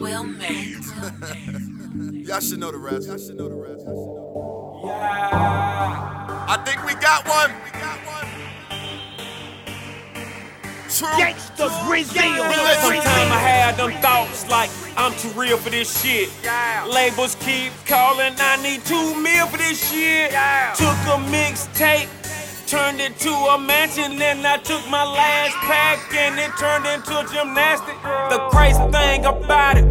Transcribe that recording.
Y'all should know the rest. I think we got one. True. Gangsters Brazil. Sometimes I had them thoughts like I'm too real for this shit. Labels keep calling, I need 2 mil for this shit. Took a mixtape, turned it to a mansion. Then I took my last pack and it turned into gymnastics. The crazy thing about it,